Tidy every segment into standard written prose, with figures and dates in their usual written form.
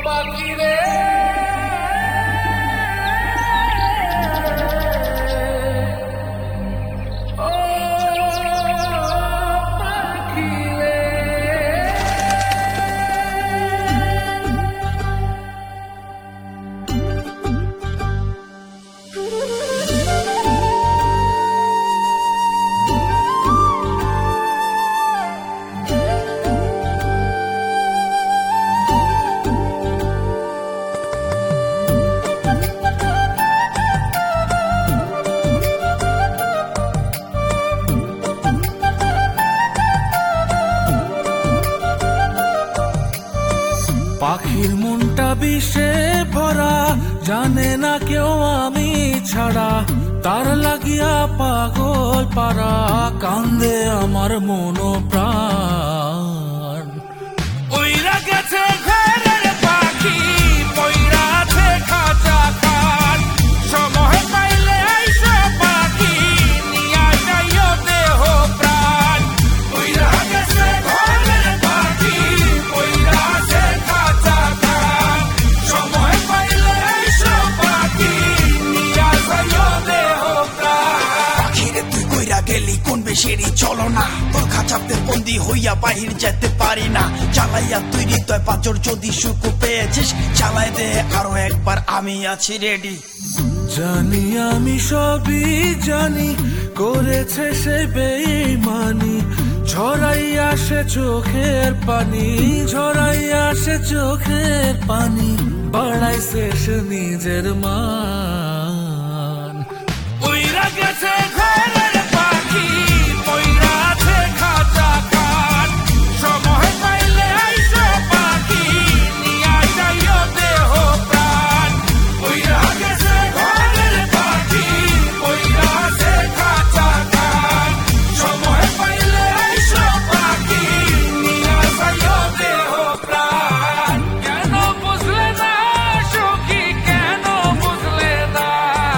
পাখি রে পাখির মনটা বিষে ভরা জানে না কেউ আমি ছাড়া তার লাগিয়া পাগল পারা কান্দে আমার মন প্রাণ ওইরা গেছে ঘরের পাখি পয়রা আছে খাঁচা খাট সময় পাইলে আইসা পাখি নিয়া যাইও দেহ প্রাণ ওইরা গেছে ঘরের পাখি পয়রা আছে খাঁচা খাট সময় পাইলে আইসা পাখি নিয়া যাইও দেহ প্রাণ পাখিরে তুই কইরা গেলি কোন বেশিরই চলো না তোর খাঁচাতে বন্দি হইয়া বাহির যেতে পারি না চালাইয়া তুই হৃদয় পাচর যদি সুখ পেয়েছিস চালাই দে আরো একবার আমি আছি রেডি জানি আমি সবই জানি করেছে সে বেঈমানি ঝরাই আসে চোখের পানি ঝরাই আসে চোখের পানি বাড়াইছে সে নিজের মান ওইরা গেছে ঘরের পাখি পয়রা আছে খাঁচা খাট সময় পাইলে আইসা পাখি নিয়া যাইও দেহ প্রাণ ওইরা গেছে ঘরের পাখি পয়রা আছে খাঁচা খাট সময় পাইলে আইসা পাখি নিয়া যাইও দেহ প্রাণ কেন বুঝলে না সখী কেন বুঝলে না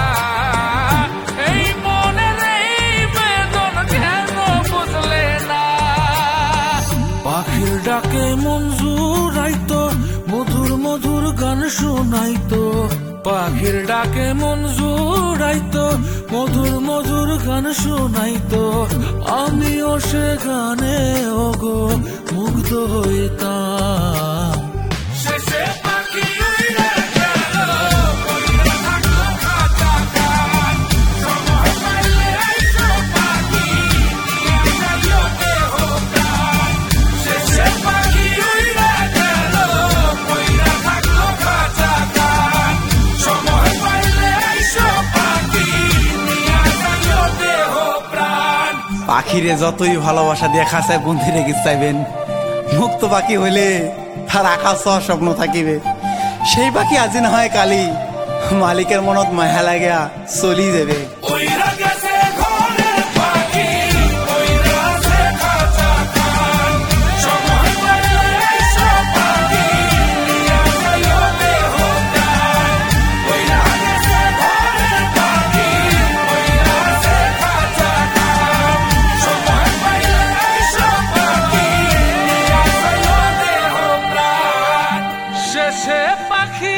এই মনের এই বেদন কেন বুঝলে না পাখির ডাকে মন জুড়াইতো মধুর মধুর গান শোনাইতো পাখির ডাকে মন জুড়াইতো মধুর মধুর গান শোনাইতো আমিও সে গানে ওগো মুগ্ধ হইতাম শেষে পাখি উইড়ে গেল পয়রা থাকলো খাঁচা খাট সময় পাইলে আইসা পাখি নিয়া যাইও দেহ প্রাণ শেষে পাখি উইড়ে গেল পয়রা থাকলো খাঁচা খাট সময় পাইলে আইসা পাখি নিয়া যাইও দেহ প্রাণ পাখিরে যতই ভালোবাসা দিয়ে খাঁচায় বন্দি রেখে চাইবেন মুক্ত পাখি হইলে তার আকাশ স্বপ্ন থাকিবে সেই পাখি আজি না হয় কালি মালিকের মনত মায়া লাগিয়া চলি যাবে ওইরা গেছে ঘরের পাখি পয়রা আছে খাঁচা খাট সময় পাইলে আইসা পাখি নিয়া যাইও দেহ প্রাণ ওইরা গেছে ঘরের পাখি পয়রা আছে খাঁচা খাট সময় পাইলে আইসা পাখি নিয়া যাইও দেহ প্রাণ শেষে পাখি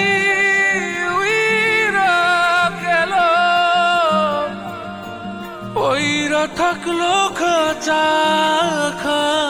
উইরা গেল পয়রা থাকলো খাঁচা খাট